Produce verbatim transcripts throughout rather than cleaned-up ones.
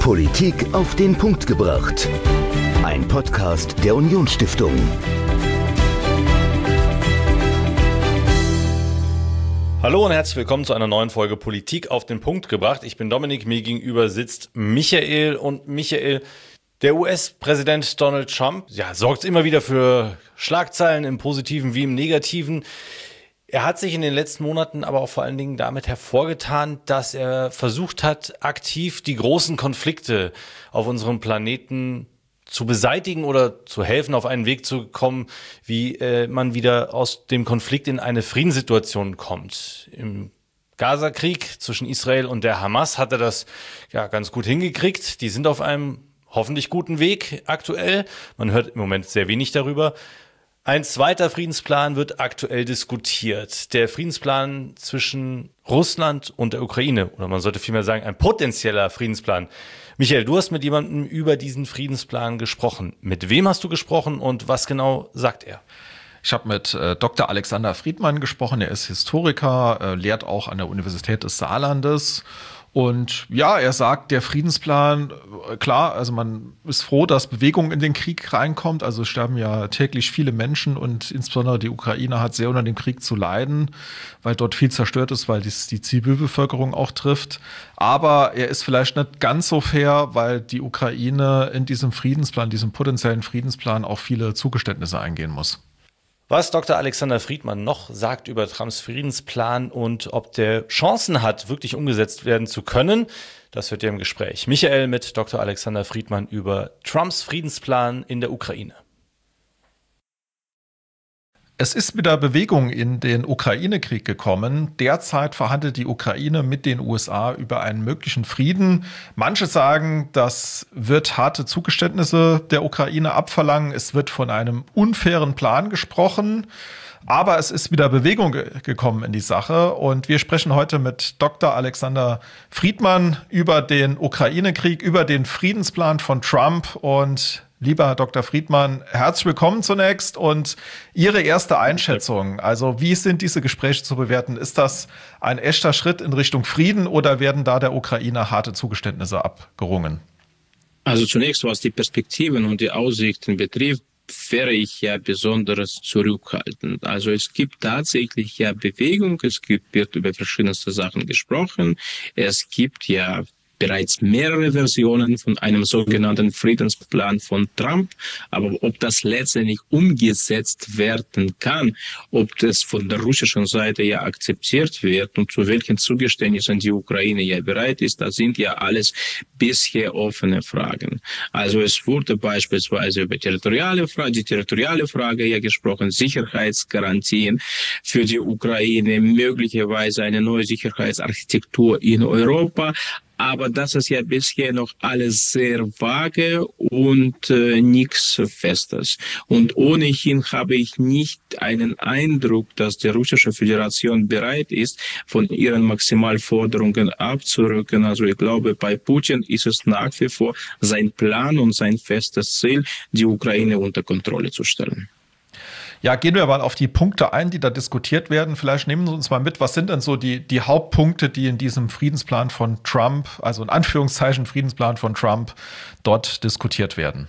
Politik auf den Punkt gebracht. Ein Podcast der Unionsstiftung. Hallo und herzlich willkommen zu einer neuen Folge Politik auf den Punkt gebracht. Ich bin Dominik, mir gegenüber sitzt Michael. Und Michael, der U S-Präsident Donald Trump, ja, sorgt immer wieder für Schlagzeilen im Positiven wie im Negativen. Er hat sich in den letzten Monaten aber auch vor allen Dingen damit hervorgetan, dass er versucht hat, aktiv die großen Konflikte auf unserem Planeten zu beseitigen oder zu helfen, auf einen Weg zu kommen, wie äh, man wieder aus dem Konflikt in eine Friedenssituation kommt. Im Gaza-Krieg zwischen Israel und der Hamas hat er das ja ganz gut hingekriegt. Die sind auf einem hoffentlich guten Weg aktuell. Man hört im Moment sehr wenig darüber. Ein zweiter Friedensplan wird aktuell diskutiert. Der Friedensplan zwischen Russland und der Ukraine. Oder man sollte vielmehr sagen, ein potenzieller Friedensplan. Michael, du hast mit jemandem über diesen Friedensplan gesprochen. Mit wem hast du gesprochen und was genau sagt er? Ich habe mit äh, Doktor Alexander Friedmann gesprochen. Er ist Historiker, äh, lehrt auch an der Universität des Saarlandes. Und ja, er sagt, der Friedensplan, klar, also man ist froh, dass Bewegung in den Krieg reinkommt. Also es sterben ja täglich viele Menschen und insbesondere die Ukraine hat sehr unter dem Krieg zu leiden, weil dort viel zerstört ist, weil dies die Zivilbevölkerung auch trifft. Aber er ist vielleicht nicht ganz so fair, weil die Ukraine in diesem Friedensplan, diesem potenziellen Friedensplan auch viele Zugeständnisse eingehen muss. Was Doktor Alexander Friedmann noch sagt über Trumps Friedensplan und ob der Chancen hat, wirklich umgesetzt werden zu können, das hört ihr im Gespräch. Michael mit Doktor Alexander Friedmann über Trumps Friedensplan in der Ukraine. Es ist mit der Bewegung in den Ukraine-Krieg gekommen. Derzeit verhandelt die Ukraine mit den U S A über einen möglichen Frieden. Manche sagen, das wird harte Zugeständnisse der Ukraine abverlangen. Es wird von einem unfairen Plan gesprochen. Aber es ist wieder Bewegung ge- gekommen in die Sache. Und wir sprechen heute mit Doktor Alexander Friedmann über den Ukraine-Krieg, über den Friedensplan von Trump. Und lieber Herr Doktor Friedmann, herzlich willkommen zunächst und Ihre erste Einschätzung. Also wie sind diese Gespräche zu bewerten? Ist das ein echter Schritt in Richtung Frieden oder werden da der Ukraine harte Zugeständnisse abgerungen? Also zunächst, was die Perspektiven und die Aussichten betrifft, wäre ich ja besonders zurückhaltend. Also es gibt tatsächlich ja Bewegung, es gibt, wird über verschiedenste Sachen gesprochen, es gibt ja bereits mehrere Versionen von einem sogenannten Friedensplan von Trump. Aber ob das letztendlich umgesetzt werden kann, ob das von der russischen Seite ja akzeptiert wird und zu welchen Zugeständnissen die Ukraine ja bereit ist, das sind ja alles bisher offene Fragen. Also es wurde beispielsweise über territoriale Frage, die territoriale Frage ja gesprochen, Sicherheitsgarantien für die Ukraine, möglicherweise eine neue Sicherheitsarchitektur in Europa. Aber das ist ja bisher noch alles sehr vage und äh, nichts Festes. Und ohnehin habe ich nicht einen Eindruck, dass die russische Föderation bereit ist, von ihren Maximalforderungen abzurücken. Also ich glaube, bei Putin ist es nach wie vor sein Plan und sein festes Ziel, die Ukraine unter Kontrolle zu stellen. Ja, gehen wir mal auf die Punkte ein, die da diskutiert werden. Vielleicht nehmen Sie uns mal mit, was sind denn so die, die Hauptpunkte, die in diesem Friedensplan von Trump, also in Anführungszeichen Friedensplan von Trump, dort diskutiert werden?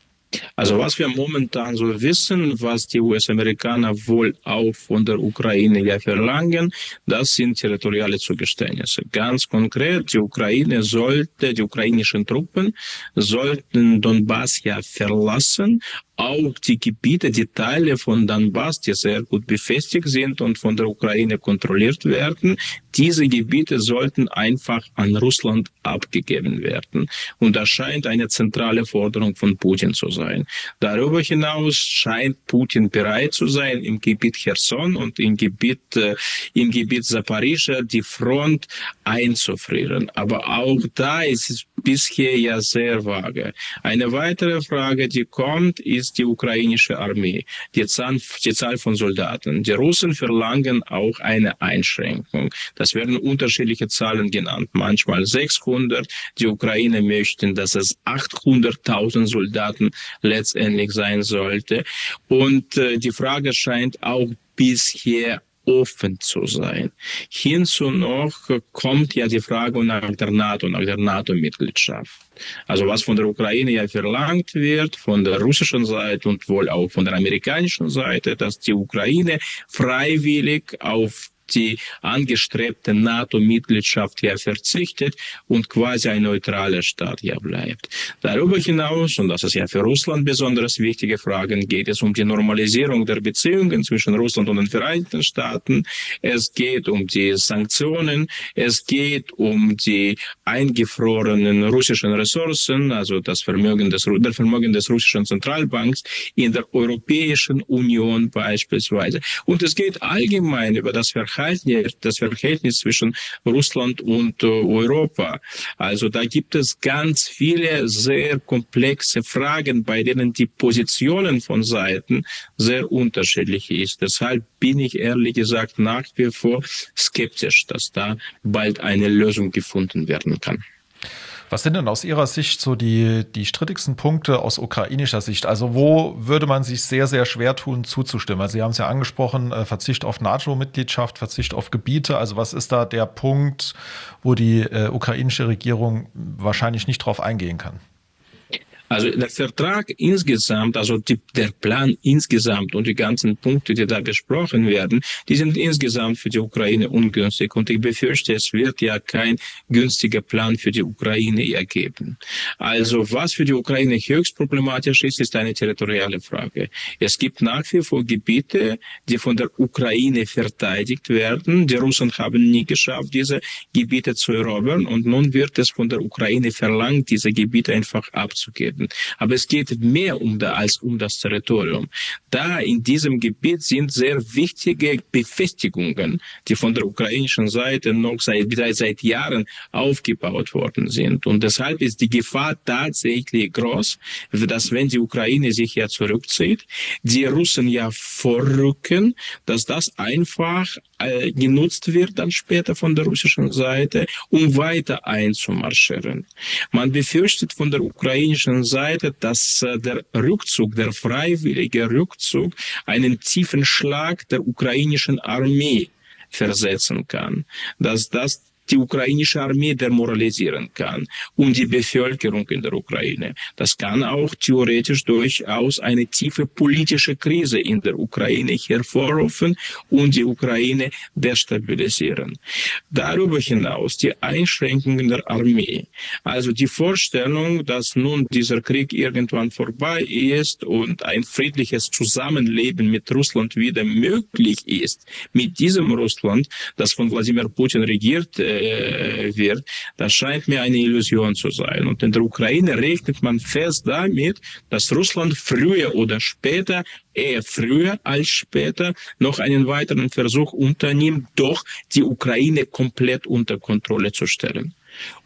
Also was wir momentan so wissen, was die U S-Amerikaner wohl auch von der Ukraine ja verlangen, das sind territoriale Zugeständnisse. Ganz konkret, die Ukraine sollte, die ukrainischen Truppen sollten Donbass ja verlassen, auch die Gebiete, die Teile von Donbass, die sehr gut befestigt sind und von der Ukraine kontrolliert werden, diese Gebiete sollten einfach an Russland abgegeben werden. Und das scheint eine zentrale Forderung von Putin zu sein. Darüber hinaus scheint Putin bereit zu sein, im Gebiet Cherson und im Gebiet, äh, im Gebiet Zaporizhzhia die Front einzufrieren. Aber auch da ist es bisher ja sehr vage. Eine weitere Frage, die kommt, ist die ukrainische Armee, die Zahl, die Zahl von Soldaten. Die Russen verlangen auch eine Einschränkung. Das werden unterschiedliche Zahlen genannt, manchmal sechshundert. Die Ukraine möchten, dass es achthunderttausend Soldaten letztendlich sein sollte. Und äh, die Frage scheint auch bisher offen zu sein. Hinzu noch kommt ja die Frage nach der NATO, nach der NATO-Mitgliedschaft. Also was von der Ukraine ja verlangt wird, von der russischen Seite und wohl auch von der amerikanischen Seite, dass die Ukraine freiwillig auf die angestrebte NATO-Mitgliedschaft ja verzichtet und quasi ein neutraler Staat ja bleibt. Darüber hinaus, und das ist ja für Russland besonders wichtige Fragen, geht es um die Normalisierung der Beziehungen zwischen Russland und den Vereinigten Staaten. Es geht um die Sanktionen. Es geht um die eingefrorenen russischen Ressourcen, also das Vermögen des, der Vermögen des russischen Zentralbanks in der Europäischen Union beispielsweise. Und es geht allgemein über das Verhalten das Verhältnis zwischen Russland und äh, Europa. Also da gibt es ganz viele sehr komplexe Fragen, bei denen die Positionen von Seiten sehr unterschiedlich ist. Deshalb bin ich ehrlich gesagt nach wie vor skeptisch, dass da bald eine Lösung gefunden werden kann. Was sind denn aus Ihrer Sicht so die, die strittigsten Punkte aus ukrainischer Sicht? Also wo würde man sich sehr, sehr schwer tun, zuzustimmen? Also Sie haben es ja angesprochen, äh, Verzicht auf NATO-Mitgliedschaft, Verzicht auf Gebiete. Also was ist da der Punkt, wo die äh, ukrainische Regierung wahrscheinlich nicht drauf eingehen kann? Also der Vertrag insgesamt, also die, der Plan insgesamt und die ganzen Punkte, die da besprochen werden, die sind insgesamt für die Ukraine ungünstig. Und ich befürchte, es wird ja kein günstiger Plan für die Ukraine ergeben. Also was für die Ukraine höchst problematisch ist, ist eine territoriale Frage. Es gibt nach wie vor Gebiete, die von der Ukraine verteidigt werden. Die Russen haben nie geschafft, diese Gebiete zu erobern. Und nun wird es von der Ukraine verlangt, diese Gebiete einfach abzugeben. Aber es geht mehr um da als um das Territorium. Da in diesem Gebiet sind sehr wichtige Befestigungen, die von der ukrainischen Seite noch seit, seit Jahren aufgebaut worden sind. Und deshalb ist die Gefahr tatsächlich groß, dass wenn die Ukraine sich ja zurückzieht, die Russen ja vorrücken, dass das einfach äh, genutzt wird dann später von der russischen Seite, um weiter einzumarschieren. Man befürchtet von der ukrainischen Seite, dass äh, der Rückzug, der freiwillige Rückzug, einen tiefen Schlag der ukrainischen Armee versetzen kann, dass das die ukrainische Armee demoralisieren kann und die Bevölkerung in der Ukraine. Das kann auch theoretisch durchaus eine tiefe politische Krise in der Ukraine hervorrufen und die Ukraine destabilisieren. Darüber hinaus die Einschränkungen der Armee. Also die Vorstellung, dass nun dieser Krieg irgendwann vorbei ist und ein friedliches Zusammenleben mit Russland wieder möglich ist, mit diesem Russland, das von Wladimir Putin regiert wird, das scheint mir eine Illusion zu sein. Und in der Ukraine rechnet man fest damit, dass Russland früher oder später, eher früher als später, noch einen weiteren Versuch unternimmt, doch die Ukraine komplett unter Kontrolle zu stellen.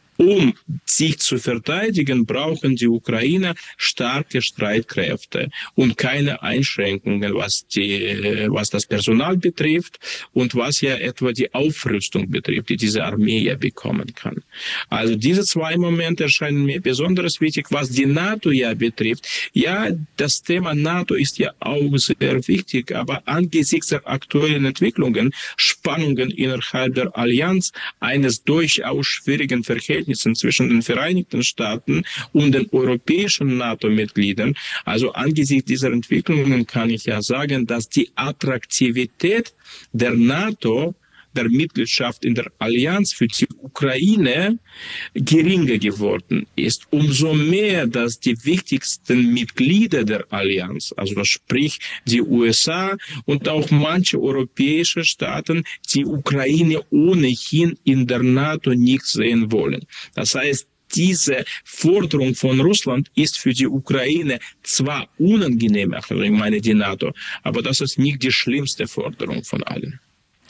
Um sich zu verteidigen, brauchen die Ukrainer starke Streitkräfte und keine Einschränkungen, was die, was das Personal betrifft und was ja etwa die Aufrüstung betrifft, die diese Armee ja bekommen kann. Also diese zwei Momente erscheinen mir besonders wichtig, was die NATO ja betrifft. Ja, das Thema NATO ist ja auch sehr wichtig, aber angesichts der aktuellen Entwicklungen, Spannungen innerhalb der Allianz, eines durchaus schwierigen Verhältnisses zwischen den Vereinigten Staaten und den europäischen NATO-Mitgliedern. Also angesichts dieser Entwicklungen kann ich ja sagen, dass die Attraktivität der NATO, der Mitgliedschaft in der Allianz für die Ukraine geringer geworden ist. Umso mehr, dass die wichtigsten Mitglieder der Allianz, also sprich die U S A und auch manche europäische Staaten, die Ukraine ohnehin in der NATO nicht sehen wollen. Das heißt, diese Forderung von Russland ist für die Ukraine zwar unangenehm, also ich meine die NATO, aber das ist nicht die schlimmste Forderung von allen.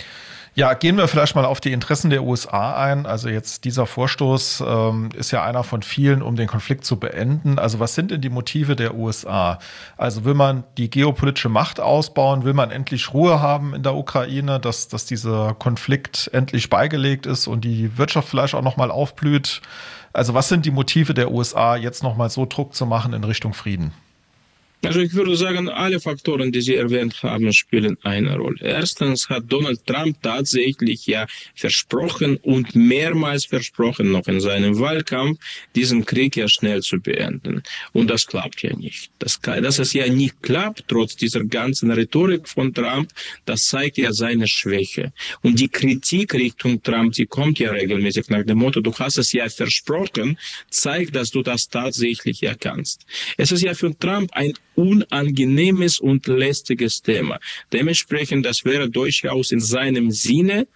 Ja, gehen wir vielleicht mal auf die Interessen der U S A ein. Also jetzt dieser Vorstoß ähm, ist ja einer von vielen, um den Konflikt zu beenden. Also was sind denn die Motive der U S A? Also will man die geopolitische Macht ausbauen? Will man endlich Ruhe haben in der Ukraine, dass, dass dieser Konflikt endlich beigelegt ist und die Wirtschaft vielleicht auch nochmal aufblüht? Also was sind die Motive der U S A, jetzt nochmal so Druck zu machen in Richtung Frieden? Also ich würde sagen, alle Faktoren, die Sie erwähnt haben, spielen eine Rolle. Erstens hat Donald Trump tatsächlich ja versprochen und mehrmals versprochen, noch in seinem Wahlkampf, diesen Krieg ja schnell zu beenden. Und das klappt ja nicht. Das, dass es ja nicht klappt, trotz dieser ganzen Rhetorik von Trump, das zeigt ja seine Schwäche. Und die Kritik Richtung Trump, die kommt ja regelmäßig nach dem Motto, du hast es ja versprochen, zeigt, dass du das tatsächlich ja kannst. Es ist ja für Trump ein unangenehmes und lästiges Thema. Dementsprechend, das wäre durchaus in seinem Sinne,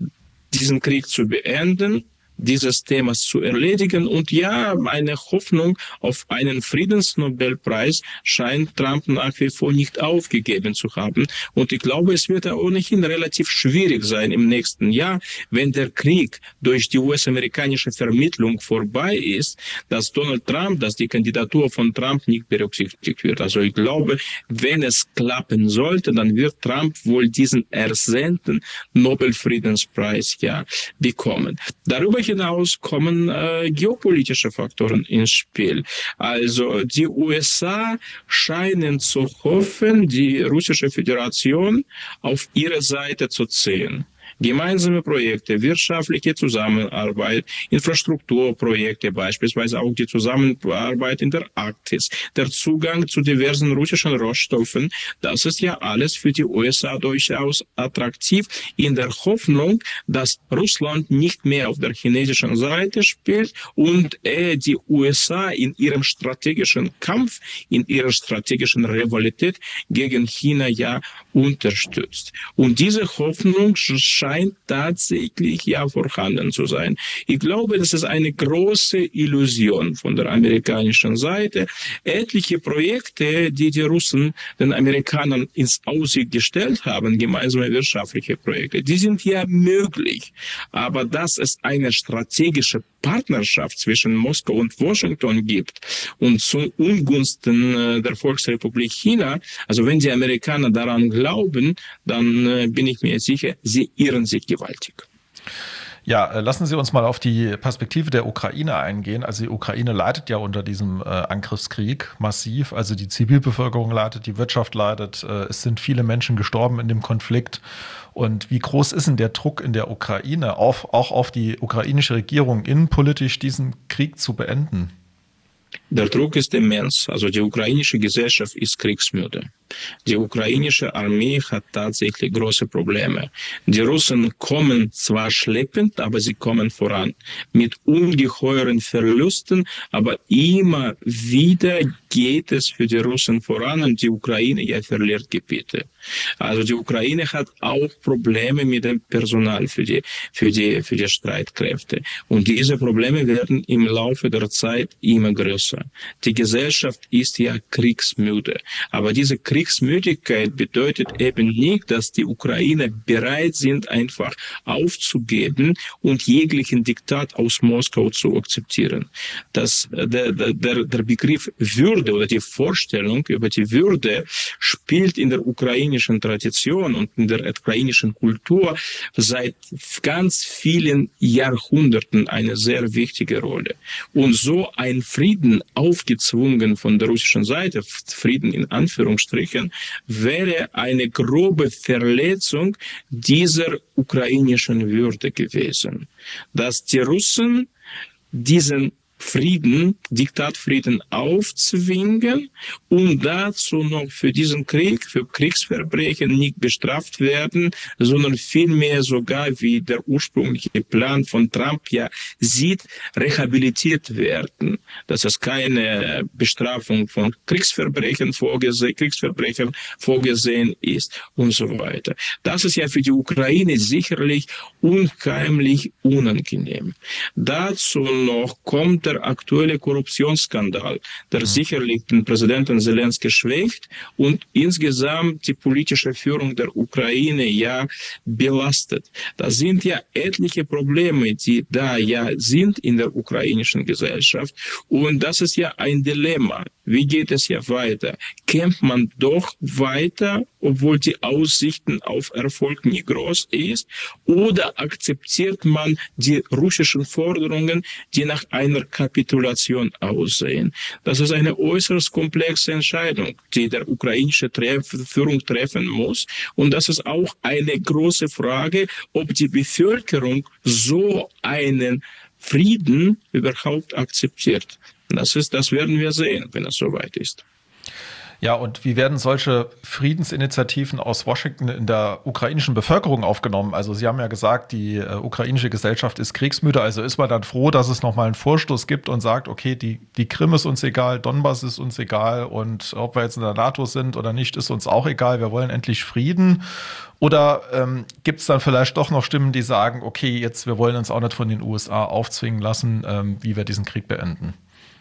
diesen Krieg zu beenden, dieses Themas zu erledigen. Und ja, eine Hoffnung auf einen Friedensnobelpreis scheint Trump nach wie vor nicht aufgegeben zu haben. Und ich glaube, es wird ohnehin relativ schwierig sein im nächsten Jahr, wenn der Krieg durch die U S-amerikanische Vermittlung vorbei ist, dass Donald Trump, dass die Kandidatur von Trump nicht berücksichtigt wird. Also ich glaube, wenn es klappen sollte, dann wird Trump wohl diesen ersehnten Nobelfriedenspreis ja bekommen. Darüber hinaus kommen äh, geopolitische Faktoren ins Spiel. Also die U S A scheinen zu hoffen, die Russische Föderation auf ihre Seite zu ziehen. Gemeinsame Projekte, wirtschaftliche Zusammenarbeit, Infrastrukturprojekte, beispielsweise auch die Zusammenarbeit in der Arktis, der Zugang zu diversen russischen Rohstoffen, das ist ja alles für die U S A durchaus attraktiv, in der Hoffnung, dass Russland nicht mehr auf der chinesischen Seite spielt und äh, die U S A in ihrem strategischen Kampf, in ihrer strategischen Rivalität gegen China ja unterstützt. Und diese Hoffnung scheint tatsächlich ja vorhanden zu sein. Ich glaube, das ist eine große Illusion von der amerikanischen Seite. Etliche Projekte, die die Russen den Amerikanern ins Aussicht gestellt haben, gemeinsame wirtschaftliche Projekte, die sind ja möglich. Aber dass es eine strategische Partnerschaft zwischen Moskau und Washington gibt und zu Ungunsten der Volksrepublik China, also wenn die Amerikaner daran glauben, dann bin ich mir sicher, sie irren sich gewaltig. Ja, lassen Sie uns mal auf die Perspektive der Ukraine eingehen. Also die Ukraine leidet ja unter diesem äh, Angriffskrieg massiv. Also die Zivilbevölkerung leidet, die Wirtschaft leidet. Äh, es sind viele Menschen gestorben in dem Konflikt. Und wie groß ist denn der Druck in der Ukraine, auf, auch auf die ukrainische Regierung, innenpolitisch diesen Krieg zu beenden? Der Druck ist immens. Also die ukrainische Gesellschaft ist kriegsmüde. Die ukrainische Armee hat tatsächlich große Probleme. Die Russen kommen zwar schleppend, aber sie kommen voran. Mit ungeheuren Verlusten, aber immer wieder geht es für die Russen voran und die Ukraine ja verliert Gebiete. Also die Ukraine hat auch Probleme mit dem Personal für die, für die, für die Streitkräfte. Und diese Probleme werden im Laufe der Zeit immer größer. Die Gesellschaft ist ja kriegsmüde. Aber diese Kriegsmüdigkeit bedeutet eben nicht, dass die Ukrainer bereit sind, einfach aufzugeben und jeglichen Diktat aus Moskau zu akzeptieren. Das, der, der, der Begriff Würde oder die Vorstellung über die Würde spielt in der ukrainischen Tradition und in der ukrainischen Kultur seit ganz vielen Jahrhunderten eine sehr wichtige Rolle. Und so ein Frieden aufgezwungen von der russischen Seite, Frieden in Anführungsstrichen, wäre eine grobe Verletzung dieser ukrainischen Würde gewesen. Dass die Russen diesen Frieden, Diktatfrieden aufzwingen und dazu noch für diesen Krieg, für Kriegsverbrechen nicht bestraft werden, sondern vielmehr sogar, wie der ursprüngliche Plan von Trump ja sieht, rehabilitiert werden. Dass es keine Bestrafung von Kriegsverbrechen vorgesehen, Kriegsverbrechen vorgesehen ist und so weiter. Das ist ja für die Ukraine sicherlich unheimlich unangenehm. Dazu noch kommt der aktuelle Korruptionsskandal, der sicherlich den Präsidenten Zelensky schwächt und insgesamt die politische Führung der Ukraine ja belastet. Das sind ja etliche Probleme, die da ja sind in der ukrainischen Gesellschaft und das ist ja ein Dilemma. Wie geht es ja weiter? Kämpft man doch weiter, obwohl die Aussichten auf Erfolg nicht groß ist, oder akzeptiert man die russischen Forderungen, die nach einer Kapitulation aussehen. Das ist eine äußerst komplexe Entscheidung, die der ukrainische Treff, Führung treffen muss. Und das ist auch eine große Frage, ob die Bevölkerung so einen Frieden überhaupt akzeptiert. Das ist, das werden wir sehen, wenn es soweit ist. Ja, und wie werden solche Friedensinitiativen aus Washington in der ukrainischen Bevölkerung aufgenommen? Also Sie haben ja gesagt, die äh, ukrainische Gesellschaft ist kriegsmüde, also ist man dann froh, dass es nochmal einen Vorstoß gibt und sagt, okay, die, die Krim ist uns egal, Donbass ist uns egal und ob wir jetzt in der NATO sind oder nicht, ist uns auch egal, wir wollen endlich Frieden. Oder ähm, gibt es dann vielleicht doch noch Stimmen, die sagen, okay, jetzt wir wollen uns auch nicht von den U S A aufzwingen lassen, ähm, wie wir diesen Krieg beenden?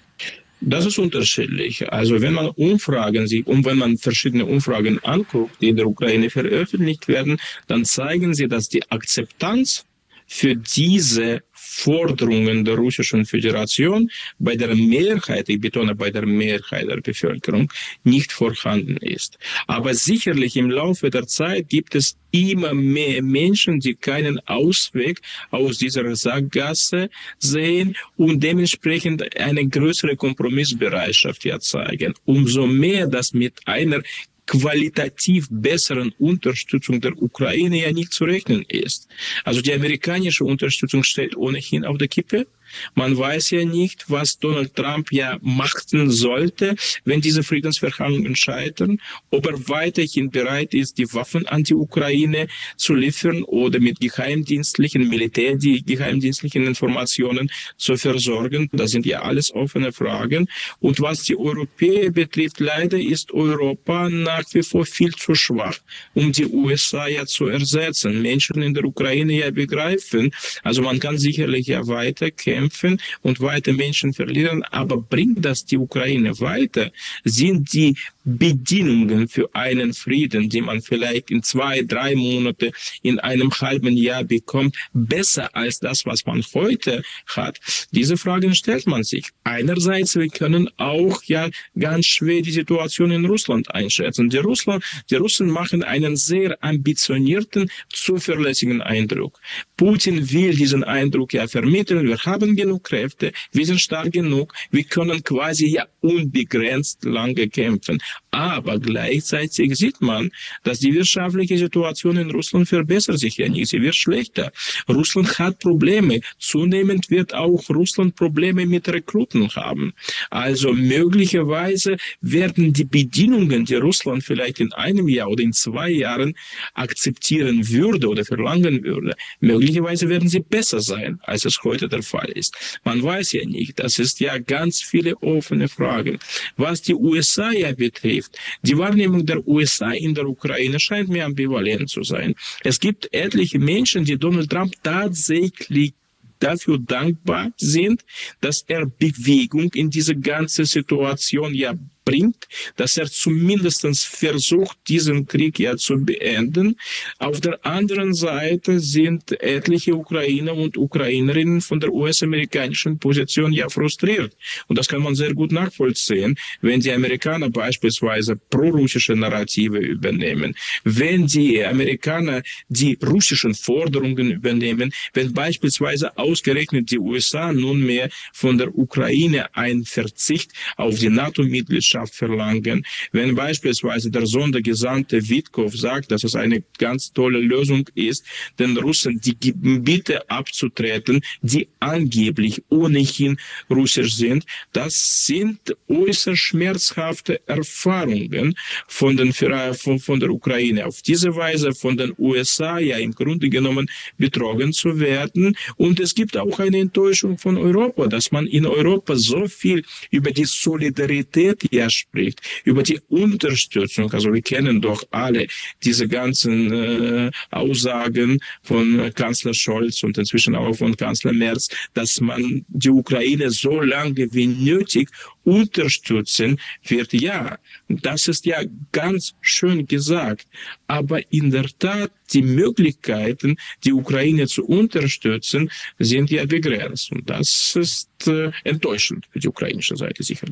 Das ist unterschiedlich. Also wenn man Umfragen sieht und wenn man verschiedene Umfragen anguckt, die in der Ukraine veröffentlicht werden, dann zeigen sie, dass die Akzeptanz für diese Forderungen der Russischen Föderation bei der Mehrheit, ich betone bei der Mehrheit der Bevölkerung, nicht vorhanden ist. Aber sicherlich im Laufe der Zeit gibt es immer mehr Menschen, die keinen Ausweg aus dieser Sackgasse sehen und dementsprechend eine größere Kompromissbereitschaft ja zeigen. Umso mehr das mit einer qualitativ besseren Unterstützung der Ukraine ja nicht zu rechnen ist. Also die amerikanische Unterstützung steht ohnehin auf der Kippe. Man weiß ja nicht, was Donald Trump ja machen sollte, wenn diese Friedensverhandlungen scheitern, ob er weiterhin bereit ist, die Waffen an die Ukraine zu liefern oder mit geheimdienstlichen, Militär, die geheimdienstlichen Informationen zu versorgen. Das sind ja alles offene Fragen. Und was die Europäer betrifft, leider ist Europa nach wie vor viel zu schwach, um die U S A ja zu ersetzen. Menschen in der Ukraine ja begreifen, also man kann sicherlich ja weiter kämpfen und weiter Menschen verlieren, aber bringt das die Ukraine weiter? Sind die Bedingungen für einen Frieden, die man vielleicht in zwei, drei Monate, in einem halben Jahr bekommt, besser als das, was man heute hat? Diese Fragen stellt man sich. Einerseits, wir können auch ja ganz schwer die Situation in Russland einschätzen. Die, Russland, die Russen machen einen sehr ambitionierten, zuverlässigen Eindruck. Putin will diesen Eindruck ja vermitteln. Wir haben genug Kräfte, wir sind stark genug, wir können quasi ja unbegrenzt lange kämpfen. Aber gleichzeitig sieht man, dass die wirtschaftliche Situation in Russland verbessert sich ja nicht, sie wird schlechter. Russland hat Probleme. Zunehmend wird auch Russland Probleme mit Rekruten haben. Also möglicherweise werden die Bedingungen, die Russland vielleicht in einem Jahr oder in zwei Jahren akzeptieren würde oder verlangen würde, möglicherweise werden sie besser sein, als es heute der Fall ist. Man weiß ja nicht. Das ist ja ganz viele offene Fragen. Was die U S A ja betrifft, die Wahrnehmung der U S A in der Ukraine scheint mir ambivalent zu sein. Es gibt etliche Menschen, die Donald Trump tatsächlich dafür dankbar sind, dass er Bewegung in diese ganze Situation ja bringt, dass er zumindest versucht, diesen Krieg ja zu beenden. Auf der anderen Seite sind etliche Ukrainer und Ukrainerinnen von der U S-amerikanischen Position ja frustriert. Und das kann man sehr gut nachvollziehen, wenn die Amerikaner beispielsweise prorussische Narrative übernehmen, wenn die Amerikaner die russischen Forderungen übernehmen, wenn beispielsweise ausgerechnet die U S A nunmehr von der Ukraine einen Verzicht auf die NATO-Mitgliedschaft verlangen. Wenn beispielsweise der Sondergesandte Witkow sagt, dass es eine ganz tolle Lösung ist, den Russen die Gebiete abzutreten, die angeblich ohnehin russisch sind, das sind äußerst schmerzhafte Erfahrungen von, den, von, von der Ukraine. Auf diese Weise von den U S A ja im Grunde genommen betrogen zu werden. Und es gibt auch eine Enttäuschung von Europa, dass man in Europa so viel über die Solidarität ja spricht, über die Unterstützung. Also wir kennen doch alle diese ganzen äh, Aussagen von Kanzler Scholz und inzwischen auch von Kanzler Merz, dass man die Ukraine so lange wie nötig unterstützen wird. Ja, das ist ja ganz schön gesagt. Aber in der Tat, die Möglichkeiten, die Ukraine zu unterstützen, sind ja begrenzt. Und das ist äh, enttäuschend für die ukrainische Seite sicherlich.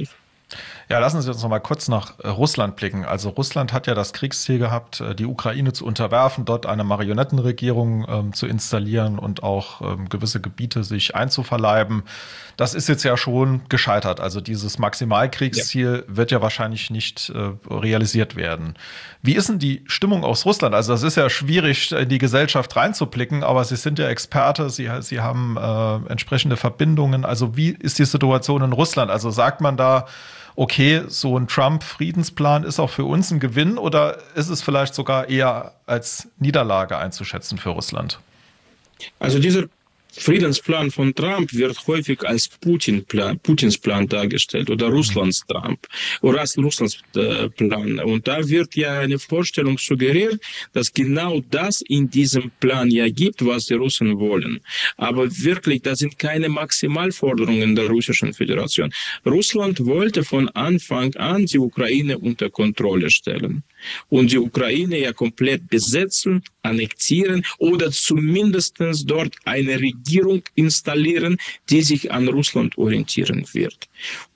Ja, lassen Sie uns noch mal kurz nach Russland blicken. Also Russland hat ja das Kriegsziel gehabt, die Ukraine zu unterwerfen, dort eine Marionettenregierung ähm, zu installieren und auch ähm, gewisse Gebiete sich einzuverleiben. Das ist jetzt ja schon gescheitert. Also dieses Maximalkriegsziel ja. wird ja wahrscheinlich nicht äh, realisiert werden. Wie ist denn die Stimmung aus Russland? Also das ist ja schwierig, in die Gesellschaft reinzublicken, aber Sie sind ja Experte, Sie, Sie haben äh, entsprechende Verbindungen. Also wie ist die Situation in Russland? Also sagt man da, okay, so ein Trump-Friedensplan ist auch für uns ein Gewinn, oder ist es vielleicht sogar eher als Niederlage einzuschätzen für Russland? Also dieser Friedensplan von Trump wird häufig als Putin-Plan, Putins Plan dargestellt oder Russlands Trump oder als Russlands äh, Plan. Und da wird ja eine Vorstellung suggeriert, dass genau das in diesem Plan ja gibt, was die Russen wollen. Aber wirklich, das sind keine Maximalforderungen der Russischen Föderation. Russland wollte von Anfang an die Ukraine unter Kontrolle stellen und die Ukraine ja komplett besetzen, annektieren oder zumindest dort eine Regierung installieren, die sich an Russland orientieren wird.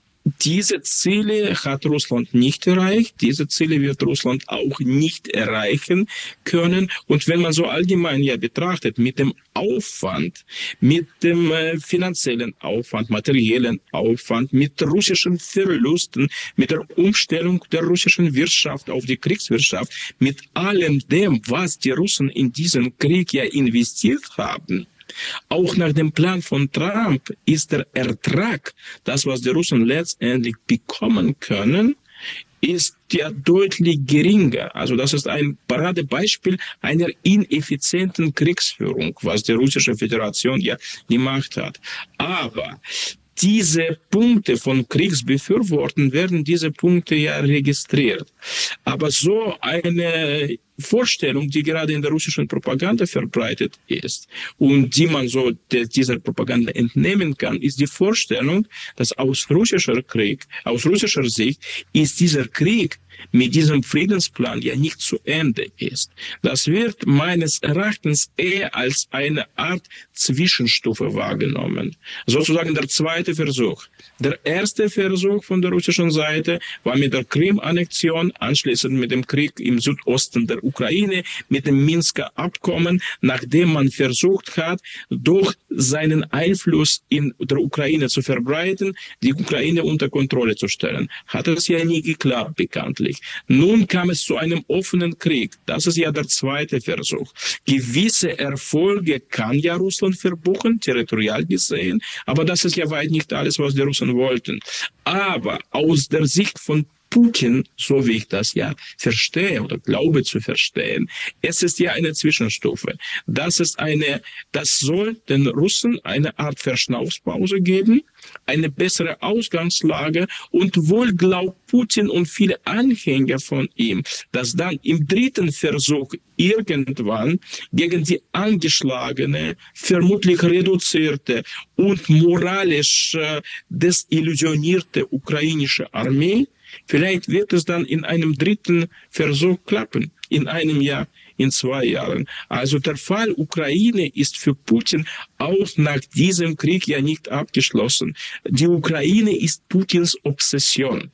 Diese Ziele hat Russland nicht erreicht. Diese Ziele wird Russland auch nicht erreichen können. Und wenn man so allgemein ja betrachtet, mit dem Aufwand, mit dem äh, finanziellen Aufwand, materiellen Aufwand, mit russischen Verlusten, mit der Umstellung der russischen Wirtschaft auf die Kriegswirtschaft, mit allem dem, was die Russen in diesen Krieg ja investiert haben, auch nach dem Plan von Trump ist der Ertrag, das, was die Russen letztendlich bekommen können, ist ja deutlich geringer. Also das ist ein Paradebeispiel einer ineffizienten Kriegsführung, was die Russische Föderation ja gemacht hat. Aber diese Punkte von Kriegsbefürwortern werden diese Punkte ja registriert. Aber so eine Vorstellung, die gerade in der russischen Propaganda verbreitet ist und die man so dieser Propaganda entnehmen kann, ist die Vorstellung, dass aus russischer Krieg, aus russischer Sicht ist dieser Krieg mit diesem Friedensplan ja nicht zu Ende ist. Das wird meines Erachtens eher als eine Art Zwischenstufe wahrgenommen. Sozusagen der zweite Versuch. Der erste Versuch von der russischen Seite war mit der Krim-Annexion, anschließend mit dem Krieg im Südosten der Ukraine, mit dem Minsker Abkommen, nachdem man versucht hat, durch seinen Einfluss in der Ukraine zu verbreiten, die Ukraine unter Kontrolle zu stellen. Hat es ja nie geklappt, bekanntlich. Nun kam es zu einem offenen Krieg. Das ist ja der zweite Versuch. Gewisse Erfolge kann ja Russland verbuchen, territorial gesehen, aber das ist ja weit nicht alles, was die Russen wollten. Aber aus der Sicht von Putin, so wie ich das ja verstehe oder glaube zu verstehen, es ist ja eine Zwischenstufe. Das ist eine, das soll den Russen eine Art Verschnaufspause geben, eine bessere Ausgangslage, und wohl glaubt Putin und viele Anhänger von ihm, dass dann im dritten Versuch irgendwann gegen die angeschlagene, vermutlich reduzierte und moralisch äh, desillusionierte ukrainische Armee, vielleicht wird es dann in einem dritten Versuch klappen, in einem Jahr, in zwei Jahren. Also der Fall Ukraine ist für Putin auch nach diesem Krieg ja nicht abgeschlossen. Die Ukraine ist Putins Obsession.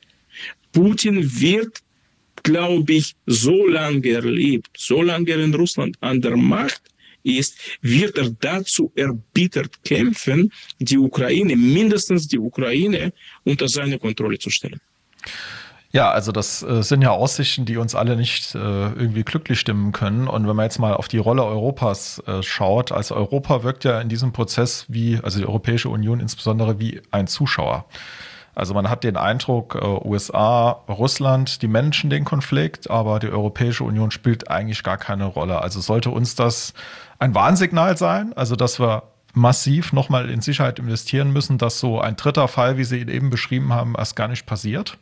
Putin wird, glaube ich, so lange er lebt, so lange er in Russland an der Macht ist, wird er dazu erbittert kämpfen, die Ukraine, mindestens die Ukraine, unter seine Kontrolle zu stellen. Ja, also das äh, sind ja Aussichten, die uns alle nicht äh, irgendwie glücklich stimmen können. Und wenn man jetzt mal auf die Rolle Europas äh, schaut, also Europa wirkt ja in diesem Prozess wie, also die Europäische Union insbesondere, wie ein Zuschauer. Also man hat den Eindruck, äh, U S A, Russland, die managen den Konflikt, aber die Europäische Union spielt eigentlich gar keine Rolle. Also sollte uns das ein Warnsignal sein, also dass wir massiv nochmal in Sicherheit investieren müssen, dass so ein dritter Fall, wie Sie ihn eben beschrieben haben, erst gar nicht passiert?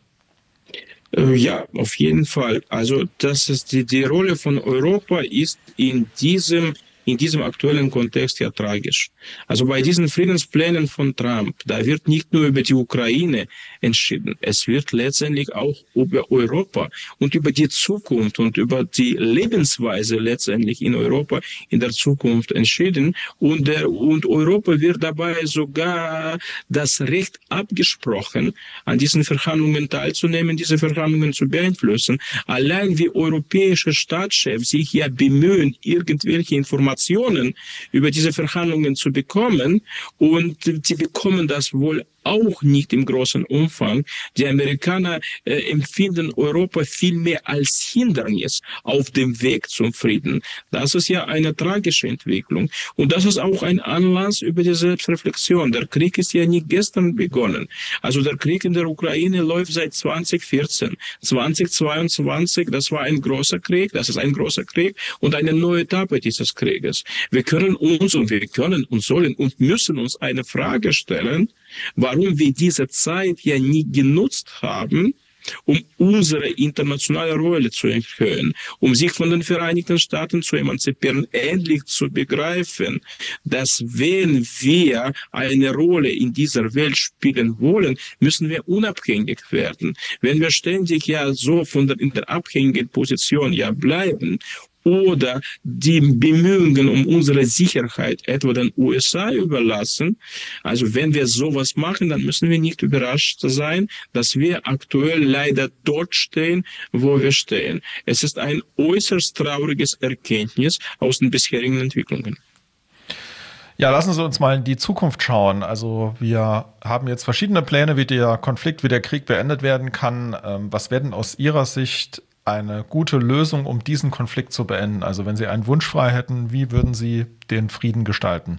Ja, auf jeden Fall. Also das ist die, die Rolle von Europa ist in diesem, in diesem aktuellen Kontext ja tragisch. Also bei diesen Friedensplänen von Trump, da wird nicht nur über die Ukraine entschieden, es wird letztendlich auch über Europa und über die Zukunft und über die Lebensweise letztendlich in Europa in der Zukunft entschieden. Und, der, und Europa wird dabei sogar das Recht abgesprochen, an diesen Verhandlungen teilzunehmen, diese Verhandlungen zu beeinflussen. Allein wie europäische Staatschefs sich ja bemühen, irgendwelche Informationen über diese Verhandlungen zu bekommen, und sie bekommen das wohl auch nicht im großen Umfang. Die Amerikaner äh, empfinden Europa viel mehr als Hindernis auf dem Weg zum Frieden. Das ist ja eine tragische Entwicklung. Und das ist auch ein Anlass über die Selbstreflexion. Der Krieg ist ja nicht gestern begonnen. Also der Krieg in der Ukraine läuft seit zwanzig vierzehn. zwanzig zweiundzwanzig, das war ein großer Krieg, das ist ein großer Krieg und eine neue Etappe dieses Krieges. Wir können uns und wir können und sollen und müssen uns eine Frage stellen, warum wir diese Zeit ja nie genutzt haben, um unsere internationale Rolle zu erhöhen, um sich von den Vereinigten Staaten zu emanzipieren, endlich zu begreifen, dass wenn wir eine Rolle in dieser Welt spielen wollen, müssen wir unabhängig werden. Wenn wir ständig ja so von der, in der abhängigen Position ja bleiben, oder die Bemühungen um unsere Sicherheit etwa den U S A überlassen. Also wenn wir sowas machen, dann müssen wir nicht überrascht sein, dass wir aktuell leider dort stehen, wo wir stehen. Es ist ein äußerst trauriges Erkenntnis aus den bisherigen Entwicklungen. Ja, lassen Sie uns mal in die Zukunft schauen. Also wir haben jetzt verschiedene Pläne, wie der Konflikt, wie der Krieg beendet werden kann. Was wäre denn aus Ihrer Sicht eine gute Lösung, um diesen Konflikt zu beenden? Also wenn Sie einen Wunsch frei hätten, wie würden Sie den Frieden gestalten?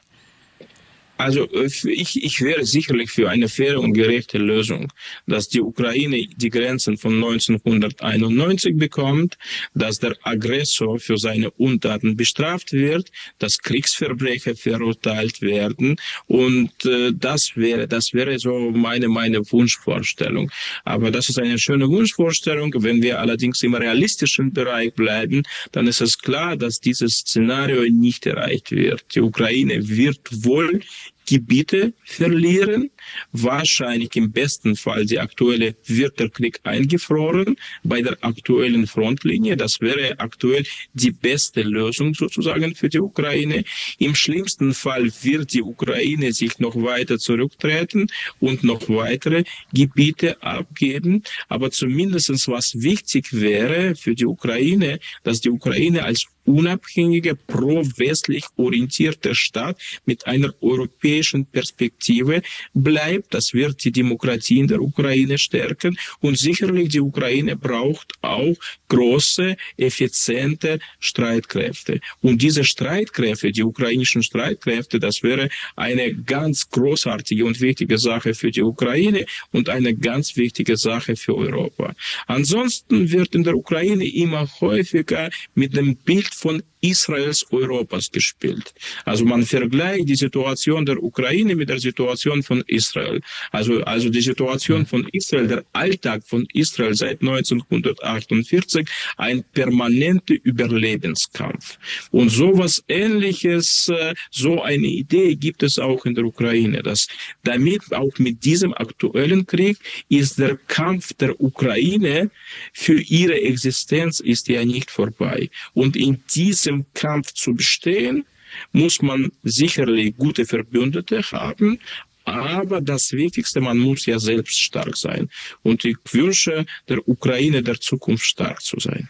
Also ich, ich wäre sicherlich für eine faire und gerechte Lösung, dass die Ukraine die Grenzen von neunzehnhunderteinundneunzig bekommt, dass der Aggressor für seine Untaten bestraft wird, dass Kriegsverbrecher verurteilt werden, und äh, das wäre das wäre so meine meine Wunschvorstellung. Aber das ist eine schöne Wunschvorstellung. Wenn wir allerdings im realistischen Bereich bleiben, dann ist es klar, dass dieses Szenario nicht erreicht wird. Die Ukraine wird wohl Gebiete verlieren, wahrscheinlich im besten Fall die aktuelle wird der Krieg eingefroren bei der aktuellen Frontlinie. Das wäre aktuell die beste Lösung sozusagen für die Ukraine. Im schlimmsten Fall wird die Ukraine sich noch weiter zurücktreten und noch weitere Gebiete abgeben. Aber zumindestens was wichtig wäre für die Ukraine, dass die Ukraine als unabhängige, pro-westlich orientierte Staat mit einer europäischen Perspektive bleibt. Das wird die Demokratie in der Ukraine stärken. Und sicherlich die Ukraine braucht auch große, effiziente Streitkräfte. Und diese Streitkräfte, die ukrainischen Streitkräfte, das wäre eine ganz großartige und wichtige Sache für die Ukraine und eine ganz wichtige Sache für Europa. Ansonsten wird in der Ukraine immer häufiger mit dem Bild von Israels Europas gespielt. Also man vergleicht die Situation der Ukraine mit der Situation von Israel. Also, also die Situation von Israel, der Alltag von Israel seit neunzehnhundertachtundvierzig, ein permanenter Überlebenskampf. Und sowas Ähnliches, so eine Idee gibt es auch in der Ukraine. Dass damit auch mit diesem aktuellen Krieg ist der Kampf der Ukraine für ihre Existenz ist ja nicht vorbei. Und in diesem Kampf zu bestehen, muss man sicherlich gute Verbündete haben, aber das Wichtigste, man muss ja selbst stark sein. Und ich wünsche der Ukraine der Zukunft stark zu sein.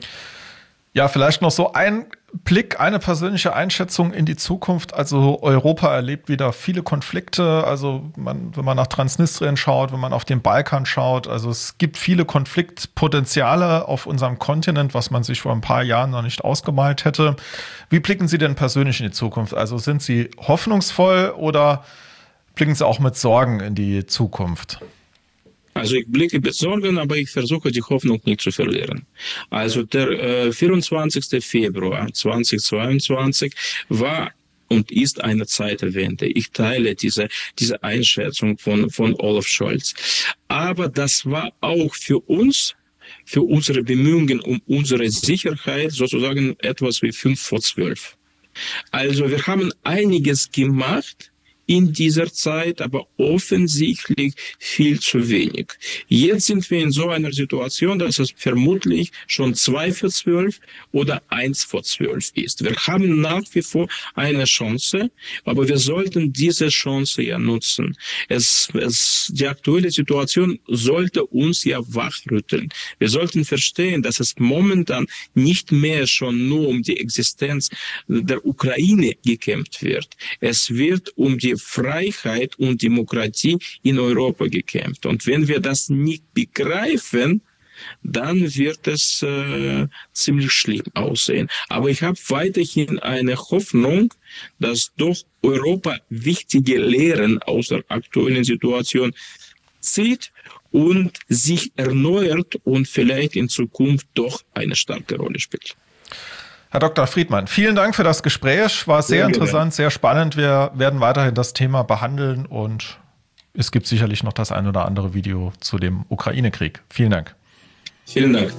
Ja, vielleicht noch so ein Blick, eine persönliche Einschätzung in die Zukunft. Also Europa erlebt wieder viele Konflikte. Also man, wenn man nach Transnistrien schaut, wenn man auf den Balkan schaut, also es gibt viele Konfliktpotenziale auf unserem Kontinent, was man sich vor ein paar Jahren noch nicht ausgemalt hätte. Wie blicken Sie denn persönlich in die Zukunft? Also sind Sie hoffnungsvoll oder blicken Sie auch mit Sorgen in die Zukunft? Also ich blicke mit Sorgen, aber ich versuche die Hoffnung nicht zu verlieren. Also der äh, vierundzwanzigster Februar zweitausendzweiundzwanzig war und ist eine Zeitwende. Ich teile diese, diese Einschätzung von, von Olaf Scholz. Aber das war auch für uns, für unsere Bemühungen um unsere Sicherheit sozusagen etwas wie fünf vor zwölf. Also wir haben einiges gemacht in dieser Zeit, aber offensichtlich viel zu wenig. Jetzt sind wir in so einer Situation, dass es vermutlich schon zwei vor zwölf oder eins vor zwölf ist. Wir haben nach wie vor eine Chance, aber wir sollten diese Chance ja nutzen. Es, es, die aktuelle Situation sollte uns ja wachrütteln. Wir sollten verstehen, dass es momentan nicht mehr schon nur um die Existenz der Ukraine gekämpft wird. Es wird um die Freiheit und Demokratie in Europa gekämpft. Und wenn wir das nicht begreifen, dann wird es äh, ziemlich schlimm aussehen. Aber ich habe weiterhin eine Hoffnung, dass doch Europa wichtige Lehren aus der aktuellen Situation zieht und sich erneuert und vielleicht in Zukunft doch eine starke Rolle spielt. Herr Doktor Friedmann, vielen Dank für das Gespräch. War sehr ja, interessant, sehr spannend. Wir werden weiterhin das Thema behandeln und es gibt sicherlich noch das ein oder andere Video zu dem Ukraine-Krieg. Vielen Dank. Vielen Dank.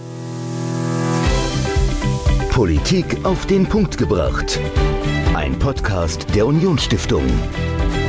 Politik auf den Punkt gebracht. Ein Podcast der Unionsstiftung.